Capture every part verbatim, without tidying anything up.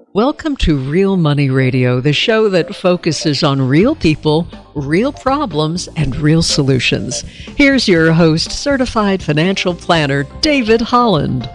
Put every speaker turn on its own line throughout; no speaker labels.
Welcome to Real Money Radio, the show that focuses on real people, real problems, and real solutions. Here's your host, certified financial planner, David Holland.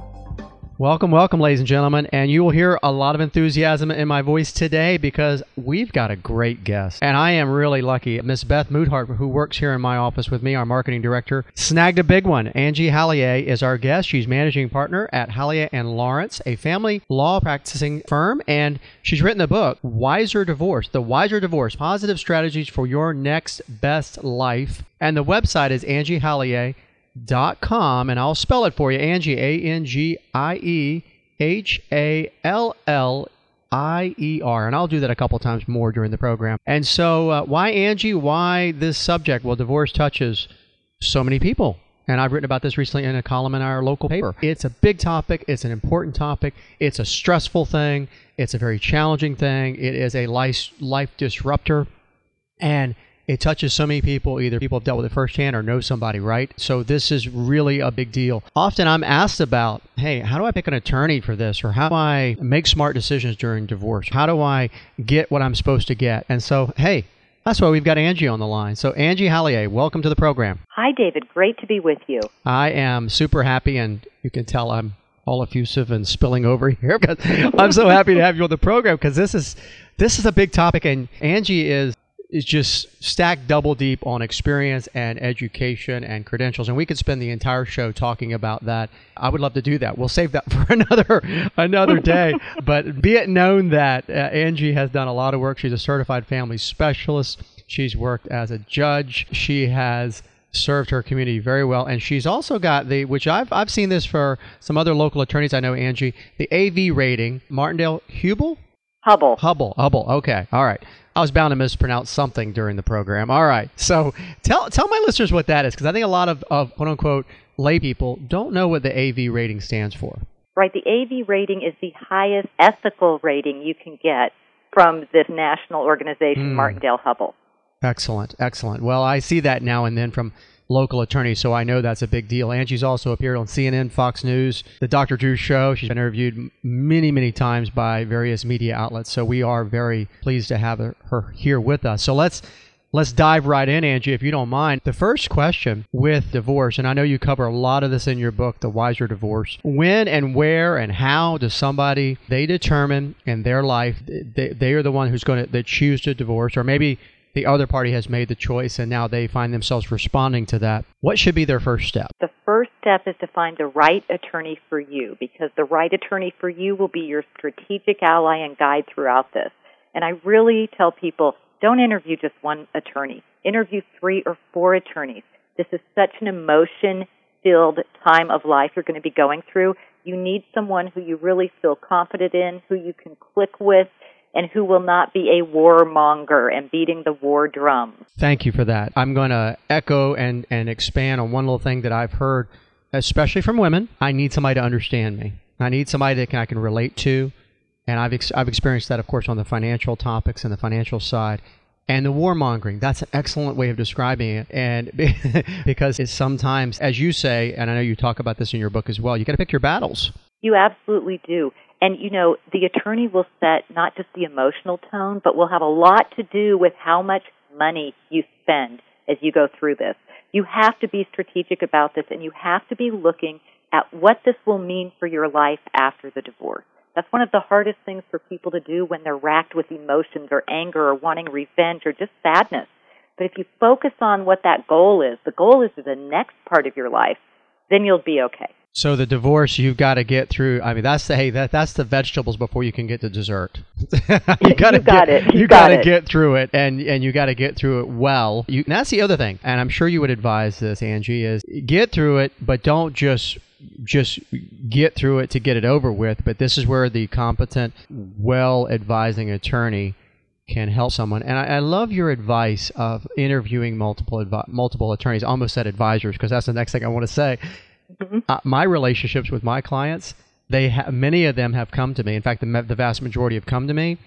Welcome, welcome, ladies and gentlemen, and you will hear a lot of enthusiasm in my voice today because we've got a great guest, and I am really lucky. Miss Beth Moodhart, who works here in my office with me, our marketing director, snagged a big one. Angie Hallier is our guest. She's managing partner at Hallier and Lawrence, a family law practicing firm, and she's written the book, Wiser Divorce, The Wiser Divorce, Positive Strategies for Your Next Best Life, and the website is Angie Hallier dot com, and I'll spell it for you. Angie, A N G I E H A L L I E R, and I'll do that a couple times more during the program. And so uh, why Angie? Why this subject? Well, divorce touches so many people, and I've written about this recently in a column in our local paper. It's a big topic. It's an important topic. It's a stressful thing. It's a very challenging thing. It is a life, life disruptor, and it touches so many people. Either people have dealt with it firsthand or know somebody, right? So this is really a big deal. Often I'm asked about, hey, how do I pick an attorney for this? Or how do I make smart decisions during divorce? How do I get what I'm supposed to get? And so, hey, that's why we've got Angie on the line. So Angie Hallier, welcome to the program.
Hi, David. Great to be with you.
I am super happy, and you can tell I'm all effusive and spilling over here because I'm so happy to have you on the program because this is this is a big topic, and Angie is is just stacked double deep on experience and education and credentials. And we could spend the entire show talking about that. I would love to do that. We'll save that for another another day. But be it known that uh, Angie has done a lot of work. She's a certified family specialist. She's worked as a judge. She has served her community very well. And she's also got the, which I've I've seen this for some other local attorneys I know, Angie, the A V rating, Martindale Hubble?
Hubble.
Hubble. Hubble. Okay. All right. I was bound to mispronounce something during the program. All right. So tell tell my listeners what that is, because I think a lot of, of quote-unquote lay people don't know what the A V rating stands for.
Right. The A V rating is the highest ethical rating you can get from this national organization, mm. Martindale Hubble. Excellent.
Excellent. Well, I see that now and then from local attorneys, so I know that's a big deal. Angie's also appeared on C N N, Fox News, The Doctor Drew Show. She's been interviewed many, many times by various media outlets, so we are very pleased to have her, her here with us. So let's let's dive right in, Angie, if you don't mind. The first question with divorce, and I know you cover a lot of this in your book, The Wiser Divorce. When and where and how does somebody, they determine in their life, they, they are the one who's going to they choose to divorce, or maybe the other party has made the choice and now they find themselves responding to that. What should be their first step?
The first step is to find the right attorney for you, because the right attorney for you will be your strategic ally and guide throughout this. And I really tell people, don't interview just one attorney. Interview three or four attorneys. This is such an emotion-filled time of life you're going to be going through. You need someone who you really feel confident in, who you can click with, and who will not be a warmonger and beating the war drum.
Thank you for that. I'm going to echo and, and expand on one little thing that I've heard, especially from women. I need somebody to understand me. I need somebody that can, I can relate to, and I've ex- I've experienced that, of course, on the financial topics and the financial side. And the warmongering, that's an excellent way of describing it. And because it's sometimes, as you say, and I know you talk about this in your book as well, you got to pick your battles.
You absolutely do. And, you know, the attorney will set not just the emotional tone, but will have a lot to do with how much money you spend as you go through this. You have to be strategic about this, and you have to be looking at what this will mean for your life after the divorce. That's one of the hardest things for people to do when they're racked with emotions or anger or wanting revenge or just sadness. But if you focus on what that goal is, the goal is the next part of your life, then you'll be okay.
So the divorce, you've got to get through. I mean, that's the hey, that that's the vegetables before you can get to dessert. you got to
got
get,
it.
You, you
got,
got to
it.
get through it, and and you got to get through it well. You, and that's the other thing, and I'm sure you would advise this, Angie, is get through it, but don't just just get through it to get it over with. But this is where the competent, well-advising attorney can help someone. And I, I love your advice of interviewing multiple advi- multiple attorneys. I almost said advisors, because that's the next thing I want to say. Mm-hmm. Uh, my relationships with my clients, they ha- many of them have come to me. In fact, the, the vast majority have come to me,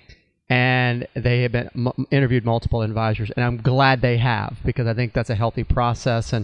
and they have been m- interviewed multiple advisors, and I'm glad they have, because I think that's a healthy process. And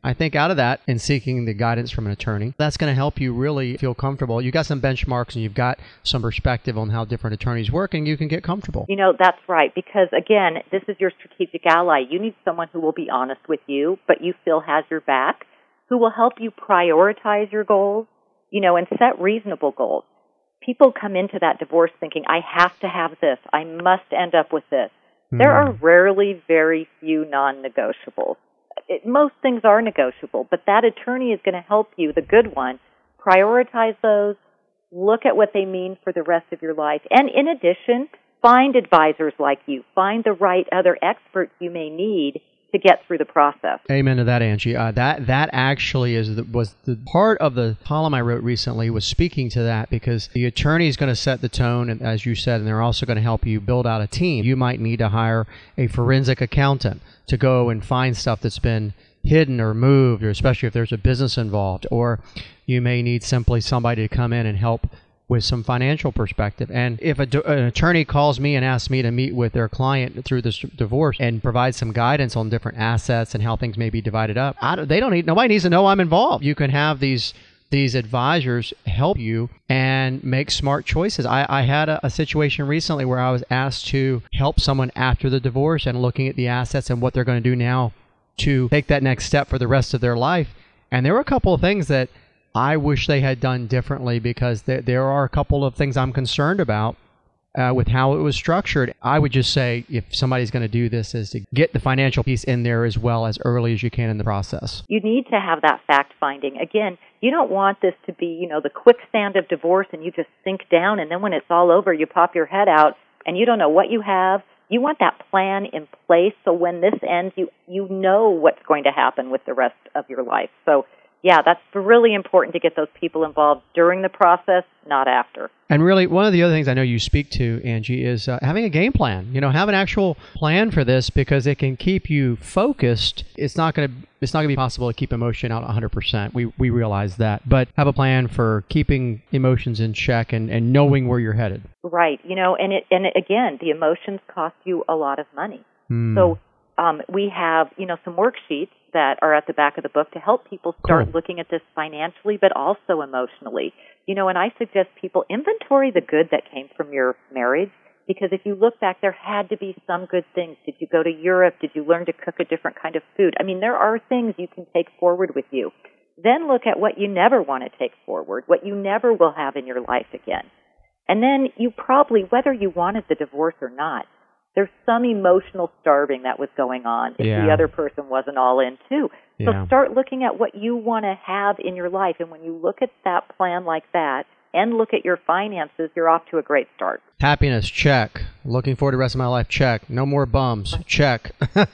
I think out of that and seeking the guidance from an attorney, that's going to help you really feel comfortable. You've got some benchmarks and you've got some perspective on how different attorneys work, and you can get comfortable.
You know, that's right, because again, this is your strategic ally. You need someone who will be honest with you, but you still has your back, who will help you prioritize your goals, you know, and set reasonable goals. People come into that divorce thinking, I have to have this. I must end up with this. Mm. There are rarely very few non-negotiables. It, most things are negotiable, but that attorney is going to help you, the good one, prioritize those, look at what they mean for the rest of your life, and in addition, find advisors like you. Find the right other experts you may need to get through the process.
Amen to that, Angie. Uh, that that actually is the, was the part of the column I wrote recently was speaking to that, because the attorney is going to set the tone, and as you said, and they're also going to help you build out a team. You might need to hire a forensic accountant to go and find stuff that's been hidden or moved, or especially if there's a business involved, or you may need simply somebody to come in and help with some financial perspective. And if a, an attorney calls me and asks me to meet with their client through this divorce and provide some guidance on different assets and how things may be divided up, I don't, they don't need, nobody needs to know I'm involved. You can have these these advisors help you and make smart choices. I, I had a, a situation recently where I was asked to help someone after the divorce and looking at the assets and what they're going to do now to take that next step for the rest of their life. And there were a couple of things that I wish they had done differently, because there, there are a couple of things I'm concerned about uh, with how it was structured. I would just say if somebody's going to do this, is to get the financial piece in there as well as early as you can in the process.
You need to have that fact-finding. Again, you don't want this to be, you know, the quicksand of divorce and you just sink down, and then when it's all over, you pop your head out and you don't know what you have. You want that plan in place so when this ends, you, you know what's going to happen with the rest of your life. So yeah, that's really important to get those people involved during the process, not after.
And really, one of the other things I know you speak to, Angie, is uh, having a game plan. You know, have an actual plan for this, because it can keep you focused. It's not going to it's not going to be possible to keep emotion out one hundred percent. We we realize that. But have a plan for keeping emotions in check and, and knowing where you're headed.
Right. You know, and it and again, the emotions cost you a lot of money. Mm. So um, we have, you know, some worksheets that are at the back of the book to help people start
cool.
looking at this financially, but also emotionally. You know, and I suggest people inventory the good that came from your marriage, because if you look back, there had to be some good things. Did you go to Europe? Did you learn to cook a different kind of food? I mean, there are things you can take forward with you. Then look at what you never want to take forward, what you never will have in your life again. And then you probably, whether you wanted the divorce or not, there's some emotional starving that was going on if
yeah.
the other person wasn't all in too. So
yeah.
start looking at what you want to have in your life. And when you look at that plan like that and look at your finances, you're off to a great start.
Happiness, check. Looking forward to the rest of my life, check. No more bums, check.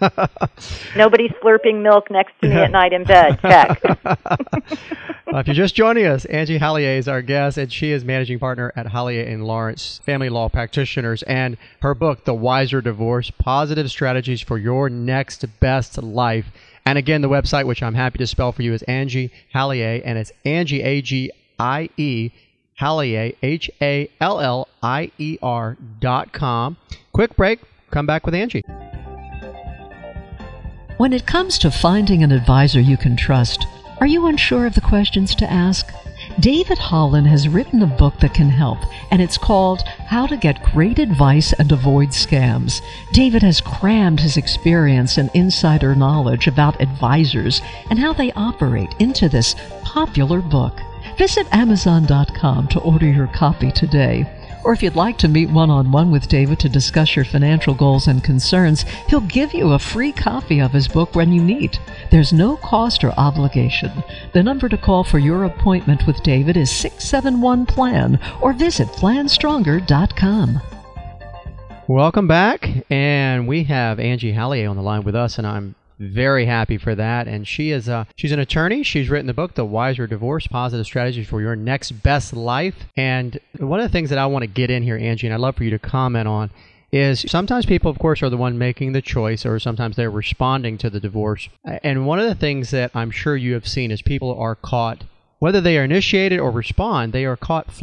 Nobody slurping milk next to me at night in bed, check.
Uh, if you're just joining us, Angie Hallier is our guest, and she is managing partner at Hallier and Lawrence Family Law Practitioners. And her book, The Wiser Divorce, Positive Strategies for Your Next Best Life. And again, the website, which I'm happy to spell for you, is Angie Hallier, and it's Angie, A G I E, Hallier, H A L L I E R dot com. Quick break. Come back with Angie.
When it comes to finding an advisor you can trust, are you unsure of the questions to ask? David Holland has written a book that can help, and it's called How to Get Great Advice and Avoid Scams. David has crammed his experience and insider knowledge about advisors and how they operate into this popular book. Visit Amazon dot com to order your copy today. Or if you'd like to meet one-on-one with David to discuss your financial goals and concerns, he'll give you a free copy of his book when you meet. There's no cost or obligation. The number to call for your appointment with David is six seven one plan or visit plan stronger dot com.
Welcome back, and we have Angie Hallier on the line with us, and I'm very happy for that. And she is uh, she's an attorney. She's written the book, The Wiser Divorce, Positive Strategies for Your Next Best Life. And one of the things that I want to get in here, Angie, and I'd love for you to comment on, is sometimes people, of course, are the one making the choice, or sometimes they're responding to the divorce. And one of the things that I'm sure you have seen is people are caught, whether they are initiated or respond, they are caught flat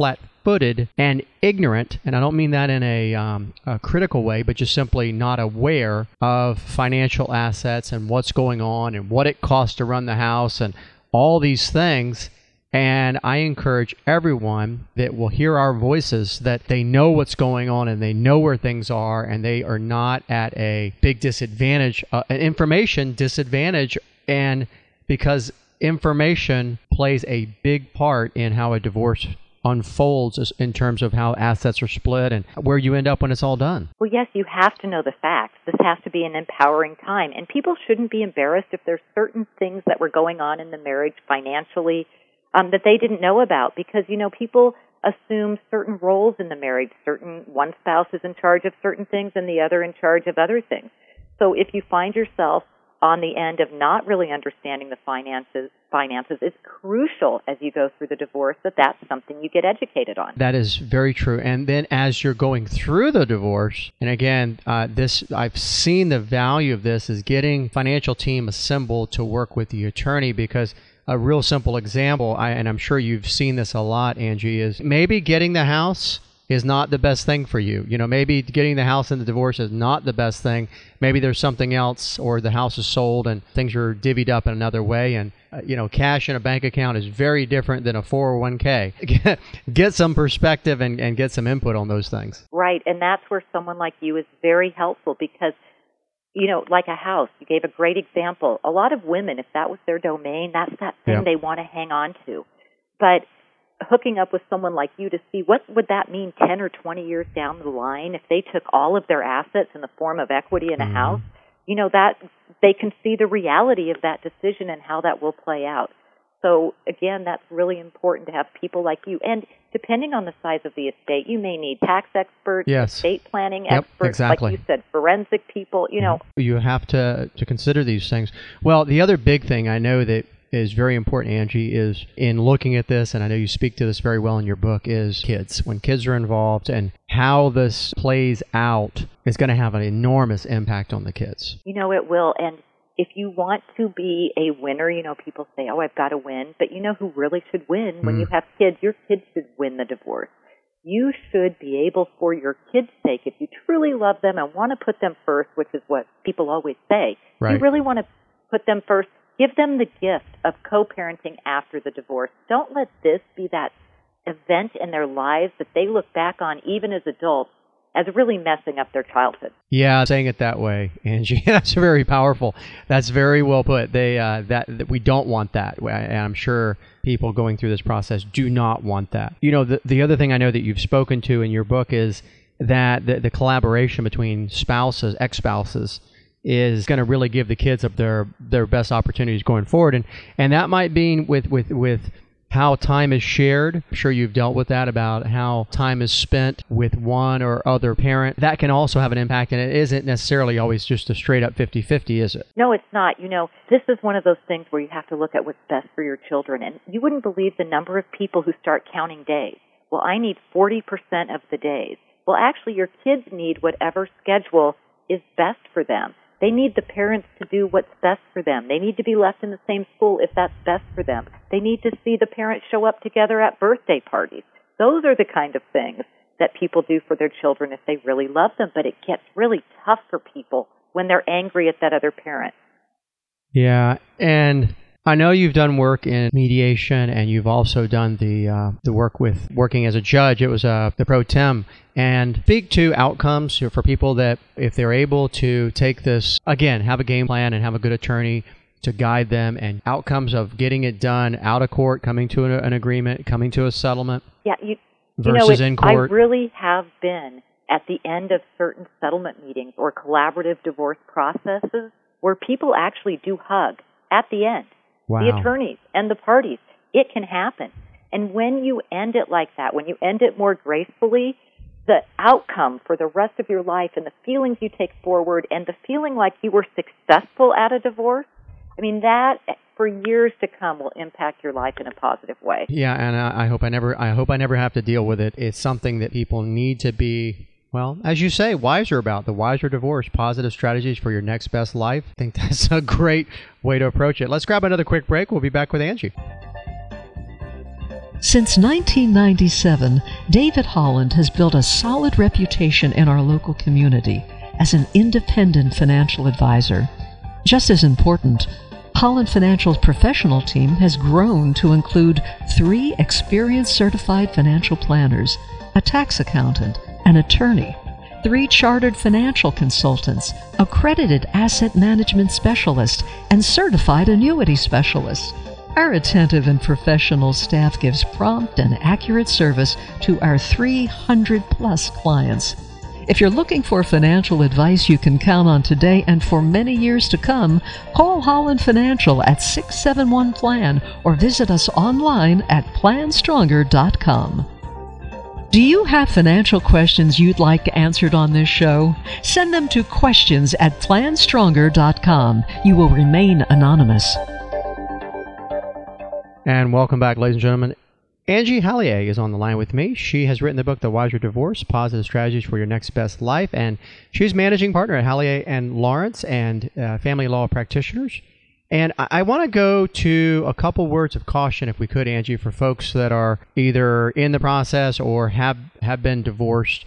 flat-footed and ignorant, and I don't mean that in a, um, a critical way, but just simply not aware of financial assets and what's going on and what it costs to run the house and all these things. And I encourage everyone that will hear our voices that they know what's going on and they know where things are and they are not at a big disadvantage, uh, an information disadvantage, and because information plays a big part in how a divorce unfolds in terms of how assets are split and where you end up when it's all done.
Well, yes, you have to know the facts. This has to be an empowering time. And people shouldn't be embarrassed if there's certain things that were going on in the marriage financially um, that they didn't know about, because, you know, people assume certain roles in the marriage. Certain one spouse is in charge of certain things and the other in charge of other things. So if you find yourself on the end of not really understanding the finances, finances, it's crucial as you go through the divorce that that's something you get educated on.
That is very true. And then as you're going through the divorce, and again, uh, this I've seen the value of this is getting financial team assembled to work with the attorney, because a real simple example, I, and I'm sure you've seen this a lot, Angie, is maybe getting the house is not the best thing for you. You know, maybe getting the house in the divorce is not the best thing. Maybe there's something else, or the house is sold and things are divvied up in another way. And, uh, you know, cash in a bank account is very different than a four oh one k. Get some perspective and, and get some input on those things.
Right, and that's where someone like you is very helpful, because, you know, like a house, you gave a great example. A lot of women, if that was their domain, that's that thing
Yep.
they want to hang on to. But hooking up with someone like you to see what would that mean ten or twenty years down the line if they took all of their assets in the form of equity in a
Mm-hmm.
house, you know, that they can see the reality of that decision and how that will play out. So again, that's really important to have people like you. And depending on the size of the estate, you may need tax experts,
Yes.
estate planning
Yep,
experts,
exactly.
like you said, forensic people, you know.
You have to, to consider these things. Well, the other big thing I know that is very important, Angie, is in looking at this, and I know you speak to this very well in your book, is kids. When kids are involved and how this plays out is going to have an enormous impact on the kids.
You know, it will. And if you want to be a winner, you know, people say, oh, I've got to win. But you know who really should win? When
Mm.
you have kids, your kids should win the divorce. You should be able, for your kids' sake, if you truly love them and want to put them first, which is what people always say,
Right.
you really want to put them first, give them the gift of co-parenting after the divorce. Don't let this be that event in their lives that they look back on, even as adults, as really messing up their childhood.
Yeah, saying it that way, Angie, that's very powerful. That's very well put. They uh, that, that we don't want that, and I'm sure people going through this process do not want that. You know, the the other thing I know that you've spoken to in your book is that the, the collaboration between spouses, ex-spouses, is going to really give the kids up their their best opportunities going forward, and and that might mean with with with. how time is shared. I'm sure you've dealt with that, about how time is spent with one or other parent. That can also have an impact, and it isn't necessarily always just a straight up fifty-fifty, is it?
No, it's not. You know, this is one of those things where you have to look at what's best for your children. And you wouldn't believe the number of people who start counting days. Well, I need forty percent of the days. Well, actually, your kids need whatever schedule is best for them. They need the parents to do what's best for them. They need to be left in the same school if that's best for them. They need to see the parents show up together at birthday parties. Those are the kind of things that people do for their children if they really love them. But it gets really tough for people when they're angry at that other parent.
Yeah, and I know you've done work in mediation, and you've also done the uh, the work with working as a judge. It was uh, the pro tem. And speak to outcomes for people that, if they're able to take this, again, have a game plan and have a good attorney to guide them, and outcomes of getting it done out of court, coming to an, an agreement, coming to a settlement.
Yeah, you,
versus
you know, it,
in court.
I really have been at the end of certain settlement meetings or collaborative divorce processes where people actually do hug at the end.
Wow.
The attorneys and the parties. It can happen. And when you end it like that, when you end it more gracefully, the outcome for the rest of your life and the feelings you take forward and the feeling like you were successful at a divorce, I mean, that for years to come will impact your life in a positive way.
Yeah, and I, I hope I never I hope I never have to deal with it. It's something that people need to be, well, as you say, wiser about. The Wiser Divorce, Positive Strategies for Your Next Best Life. I think that's a great way to approach it. Let's grab another quick break. We'll be back with Angie.
Since nineteen ninety-seven, David Holland has built a solid reputation in our local community as an independent financial advisor. Just as important, Holland Financial's professional team has grown to include three experienced certified financial planners, a tax accountant, an attorney, three chartered financial consultants, accredited asset management specialist, and certified annuity specialist. Our attentive and professional staff gives prompt and accurate service to our three hundred plus clients. If you're looking for financial advice you can count on today and for many years to come, call Holland Financial at six seven one plan or visit us online at plan stronger dot com. Do you have financial questions you'd like answered on this show? Send them to questions at plan stronger dot com. You will remain anonymous.
And welcome back, ladies and gentlemen. Angie Hallier is on the line with me. She has written the book, The Wiser Divorce, Positive Strategies for Your Next Best Life, and she's managing partner at Hallier and Lawrence and uh, family law practitioners. And I, I want to go to a couple words of caution, if we could, Angie, for folks that are either in the process or have, have been divorced.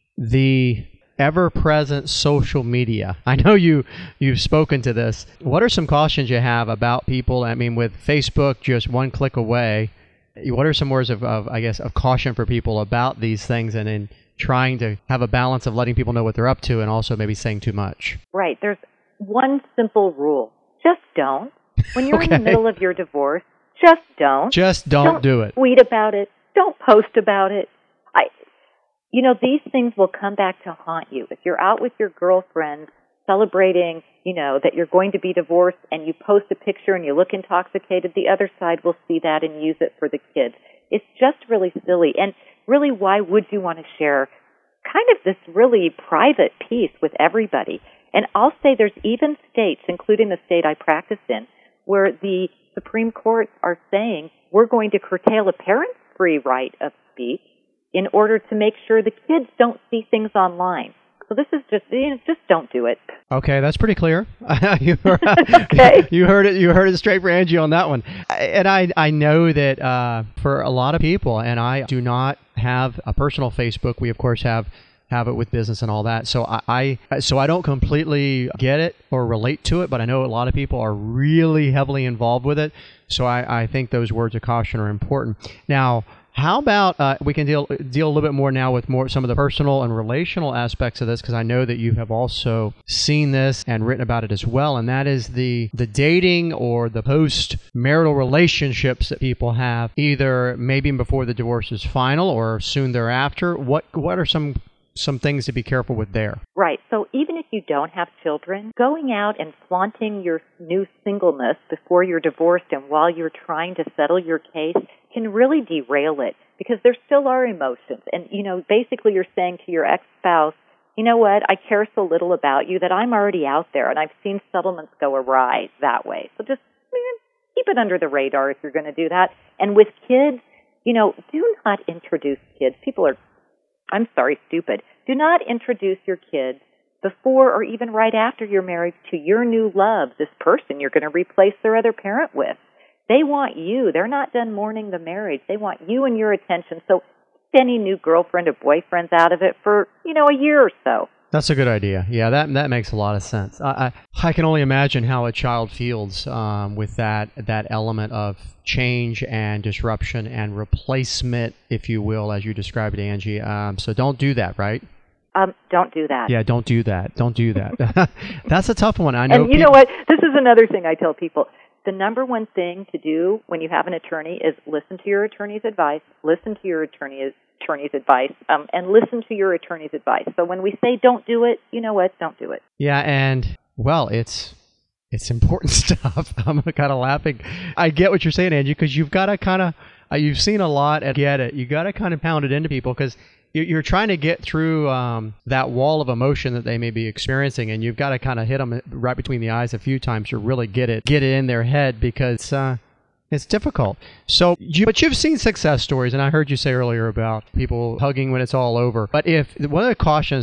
The ever-present social media. I know you, you've spoken to this. What are some cautions you have about people? I mean, with Facebook just one click away, what are some words of, of I guess, of caution for people about these things and in trying to have a balance of letting people know what they're up to and also maybe saying too much?
Right. There's one simple rule. Just don't. When you're okay. in the middle of your divorce, just don't.
Just don't,
don't
do it.
Tweet about it. Don't post about it. I, you know, these things will come back to haunt you. If you're out with your girlfriend celebrating, you know, that you're going to be divorced and you post a picture and you look intoxicated, the other side will see that and use it for the kids. It's just really silly. And really, why would you want to share kind of this really private piece with everybody? And I'll say there's even states, including the state I practice in, where the Supreme Courts are saying we're going to curtail a parent's free right of speech in order to make sure the kids don't see things online. So this is just, you know, just don't do it.
Okay, that's pretty clear. you,
okay.
you heard it. You heard it straight for Angie on that one. And I, I know that uh, for a lot of people, and I do not have a personal Facebook. We of course have have it with business and all that. So I, I so I don't completely get it or relate to it, but I know a lot of people are really heavily involved with it. So I, I think those words of caution are important. Now, how about uh, we can deal deal a little bit more now with more some of the personal and relational aspects of this, because I know that you have also seen this and written about it as well, and that is the the dating or the post-marital relationships that people have, either maybe before the divorce is final or soon thereafter. What what are some some things to be careful with there?
Right. So even if you don't have children, going out and flaunting your new singleness before you're divorced and while you're trying to settle your case can really derail it, because there still are emotions. And, you know, basically you're saying to your ex-spouse, you know what, I care so little about you that I'm already out there and I've seen settlements go awry that way. So just keep it under the radar if you're going to do that. And with kids, you know, do not introduce kids. People are, I'm sorry, stupid. Do not introduce your kids before or even right after you're married to your new love, this person you're going to replace their other parent with. They want you. They're not done mourning the marriage. They want you and your attention. So keep any new girlfriend or boyfriends out of it for, you know, a year or so.
That's a good idea. Yeah, that that makes a lot of sense. I I, I can only imagine how a child feels um, with that that element of change and disruption and replacement, if you will, as you described it, Angie. Um, so don't do that, right?
Um, don't do that.
Yeah, don't do that. Don't do that. That's a tough one. I know.
And you
people-
know what? This is another thing I tell people. The number one thing to do when you have an attorney is listen to your attorney's advice, listen to your attorney's attorney's advice, um, and listen to your attorney's advice. So when we say don't do it, you know what? Don't do it.
Yeah, and, well, it's it's important stuff. I'm kind of laughing. I get what you're saying, Angie, because you've got to kind of, uh, you've seen a lot and get it. You got to kind of pound it into people, because you're trying to get through um, that wall of emotion that they may be experiencing, and you've got to kind of hit them right between the eyes a few times to really get it, get it in their head, because uh, it's difficult. So, you, but you've seen success stories, and I heard you say earlier about people hugging when it's all over. But if one of the cautions that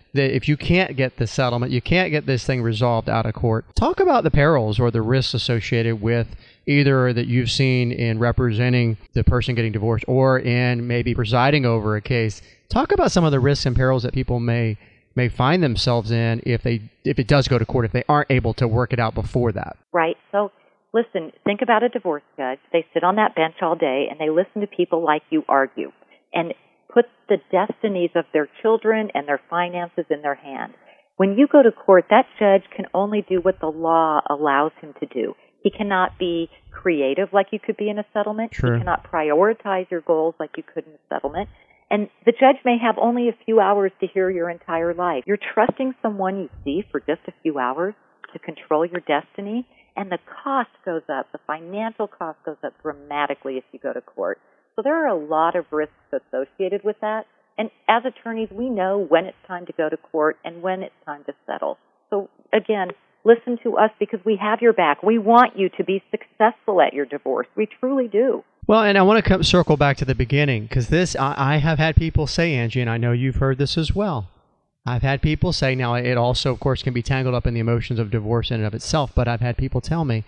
that if you can't get the settlement, you can't get this thing resolved out of court. Talk about the perils or the risks associated with either that you've seen in representing the person getting divorced or in maybe presiding over a case. Talk about some of the risks and perils that people may may find themselves in if they if it does go to court, if they aren't able to work it out before that.
Right. So listen, think about a divorce judge. They sit on that bench all day and they listen to people like you argue and put the destinies of their children and their finances in their hand. When you go to court, that judge can only do what the law allows him to do. He cannot be creative like you could be in a settlement.
Sure.
He cannot prioritize your goals like you could in a settlement. And the judge may have only a few hours to hear your entire life. You're trusting someone you see for just a few hours to control your destiny, and the cost goes up. The financial cost goes up dramatically if you go to court. So there are a lot of risks associated with that. And as attorneys, we know when it's time to go to court and when it's time to settle. So again, listen to us because we have your back. We want you to be successful at your divorce. We truly do.
Well, and I want to come, circle back to the beginning because this, I, I have had people say, Angie, and I know you've heard this as well. I've had people say, now it also, of course, can be tangled up in the emotions of divorce in and of itself, but I've had people tell me,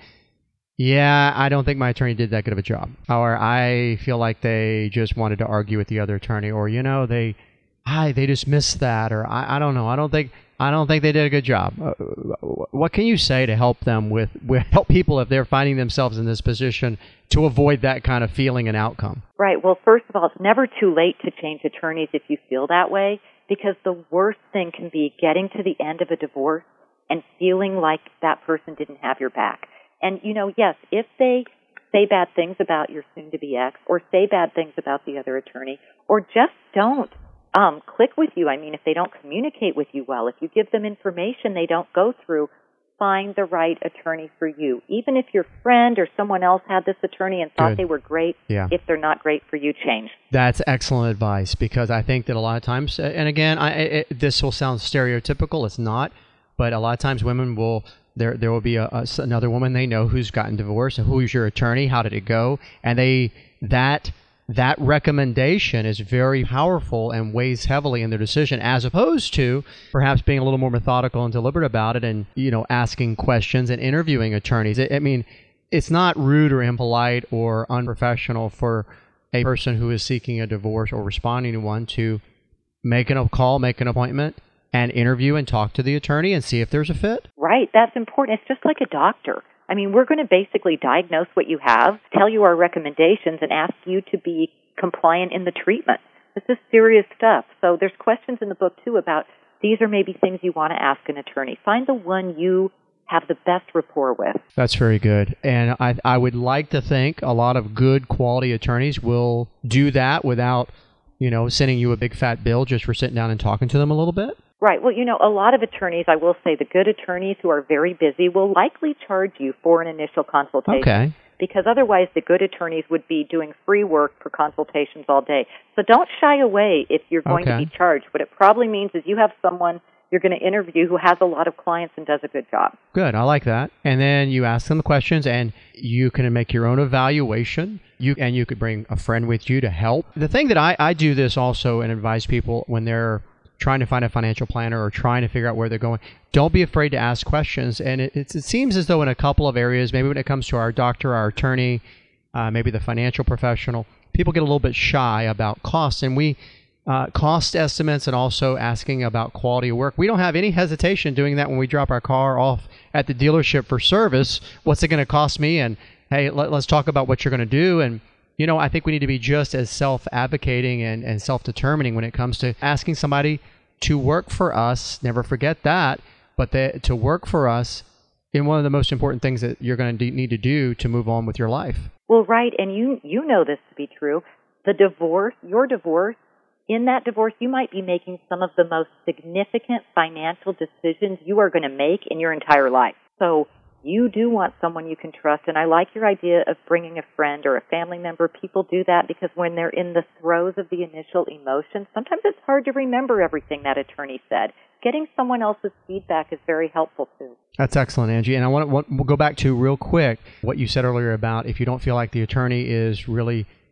yeah, I don't think my attorney did that good of a job. Or I feel like they just wanted to argue with the other attorney, or, you know, they I, they just missed that, or I, I don't know. I don't think I don't think they did a good job. Uh, what can you say to help them with, with help people if they're finding themselves in this position to avoid that kind of feeling and outcome?
Right. Well, first of all, it's never too late to change attorneys if you feel that way, because the worst thing can be getting to the end of a divorce and feeling like that person didn't have your back. And, you know, yes, if they say bad things about your soon-to-be ex or say bad things about the other attorney or just don't um, click with you, I mean, if they don't communicate with you well, if you give them information they don't go through, find the right attorney for you. Even if your friend or someone else had this attorney and thought
Good.
they were great,
yeah.
if they're not great for you, change.
That's excellent advice, because I think that a lot of times, and again, I, it, this will sound stereotypical, it's not, but a lot of times women will, there there will be a, a, another woman they know who's gotten divorced, and who's your attorney, how did it go, and they that that recommendation is very powerful and weighs heavily in their decision, as opposed to perhaps being a little more methodical and deliberate about it, and you know asking questions and interviewing attorneys. I, I mean, it's not rude or impolite or unprofessional for a person who is seeking a divorce or responding to one to make a call, make an appointment, and interview and talk to the attorney and see if there's a fit? Right.
That's important. It's just like a doctor. I mean, we're going to basically diagnose what you have, tell you our recommendations, and ask you to be compliant in the treatment. This is serious stuff. So there's questions in the book, too, about these are maybe things you want to ask an attorney. Find the one you have the best rapport with.
That's very good. And I, I would like to think a lot of good quality attorneys will do that without, you know, sending you a big fat bill just for sitting down and talking to them a little bit.
Right. Well, you know, a lot of attorneys, I will say the good attorneys who are very busy will likely charge you for an initial consultation.
Okay.
Because otherwise the good attorneys would be doing free work for consultations all day. So don't shy away if you're going
okay.
to be charged. What it probably means is you have someone you're going to interview who has a lot of clients and does a good job.
Good. I like that. And then you ask them the questions and you can make your own evaluation. You and you could bring a friend with you to help. The thing that I, I do this also and advise people when they're trying to find a financial planner or trying to figure out where they're going, don't be afraid to ask questions. And it, it, it seems as though in a couple of areas, maybe when it comes to our doctor, our attorney, uh, maybe the financial professional, people get a little bit shy about costs. And we, uh, cost estimates and also asking about quality of work, we don't have any hesitation doing that when we drop our car off at the dealership for service. What's it going to cost me? And hey, let, let's talk about what you're going to do. And you know, I think we need to be just as self-advocating and, and self-determining when it comes to asking somebody to work for us. Never forget that, but the, to work for us in one of the most important things that you're going to need to do to move on with your life.
Well, right, and you you know this to be true. The divorce, your divorce, in that divorce, you might be making some of the most significant financial decisions you are going to make in your entire life. So you do want someone you can trust, and I like your idea of bringing a friend or a family member. People do that because when they're in the throes of the initial emotion, sometimes it's hard to remember everything that attorney said. Getting someone else's feedback is very helpful, too.
That's excellent, Angie. And I want to we'll go back to real quick what you said earlier about if you don't feel like the attorney is really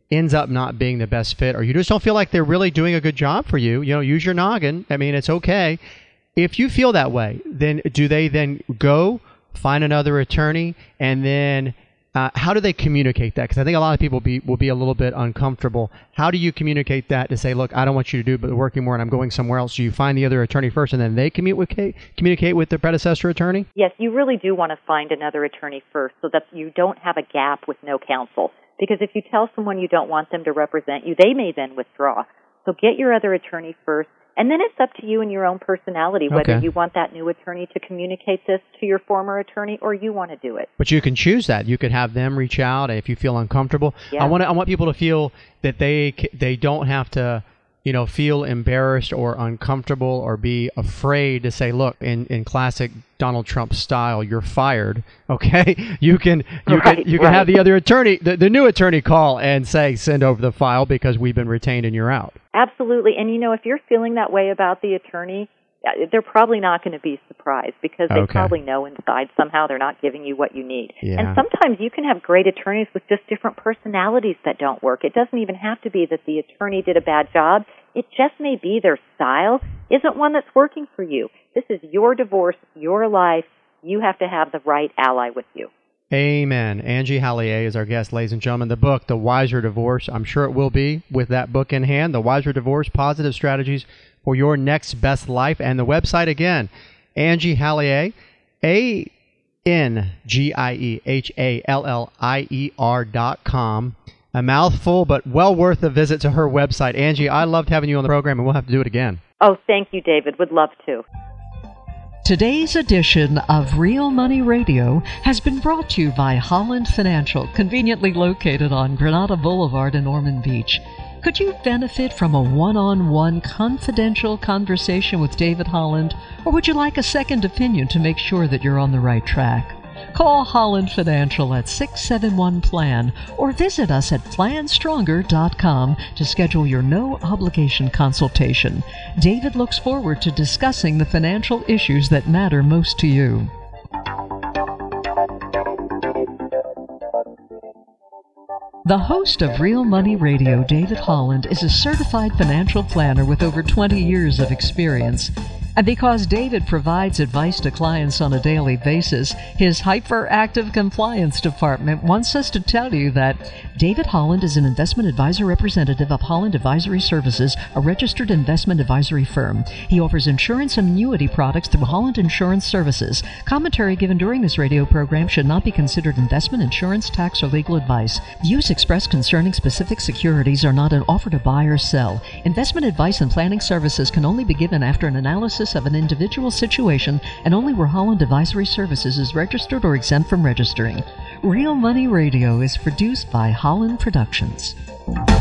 ends up not being the best fit, or you just don't feel like they're really doing a good job for you, you know, use your noggin. I mean, it's okay. If you feel that way, then do they then go find another attorney, and then uh, how do they communicate that? Because I think a lot of people be, will be a little bit uncomfortable. How do you communicate that to say, look, I don't want you to do but working more and I'm going somewhere else? Do you find the other attorney first and then they communicate communicate with the predecessor attorney?
Yes, you really do want to find another attorney first so that you don't have a gap with no counsel. Because if you tell someone you don't want them to represent you, they may then withdraw. So get your other attorney first. And then it's up to you and your own personality whether
Okay.
you want that new attorney to communicate this to your former attorney or you want to do it.
But you can choose that. You could have them reach out if you feel uncomfortable.
Yeah.
I want to, I want people to feel that they c- they don't have to, you know, feel embarrassed or uncomfortable or be afraid to say, look, in, in classic Donald Trump style, you're fired. Okay, you can you
Right,
can you can
right.
have the other attorney, the, the new attorney, call and say, send over the file because we've been retained and you're out.
Absolutely. And, you know, if you're feeling that way about the attorney, uh, they're probably not going to be surprised because they
Okay.
probably know inside somehow they're not giving you what you need.
Yeah.
And sometimes you can have great attorneys with just different personalities that don't work. It doesn't even have to be that the attorney did a bad job. It just may be their style isn't one that's working for you. This is your divorce, your life. You have to have the right ally with you.
Amen. Angie Hallier is our guest, ladies and gentlemen. The book, The Wiser Divorce, I'm sure it will be with that book in hand. The Wiser Divorce, Positive Strategies for Your Next Best Life. And the website again, Angie Hallier, A N G I E H A L L I E R dot com. A mouthful, but well worth a visit to her website. Angie, I loved having you on the program, and we'll have to do it again.
Oh, thank you, David. Would love to.
Today's edition of Real Money Radio has been brought to you by Holland Financial, conveniently located on Granada Boulevard in Ormond Beach. Could you benefit from a one-on-one confidential conversation with David Holland, or would you like a second opinion to make sure that you're on the right track? Call Holland Financial at six seven one plan or visit us at plan stronger dot com to schedule your no-obligation consultation. David looks forward to discussing the financial issues that matter most to you. The host of Real Money Radio, David Holland, is a certified financial planner with over twenty years of experience. And because David provides advice to clients on a daily basis, his hyperactive compliance department wants us to tell you that David Holland is an investment advisor representative of Holland Advisory Services, a registered investment advisory firm. He offers insurance and annuity products through Holland Insurance Services. Commentary given during this radio program should not be considered investment, insurance, tax, or legal advice. Views expressed concerning specific securities are not an offer to buy or sell. Investment advice and planning services can only be given after an analysis of an individual situation and only where Holland Advisory Services is registered or exempt from registering. Real Money Radio is produced by Holland Productions.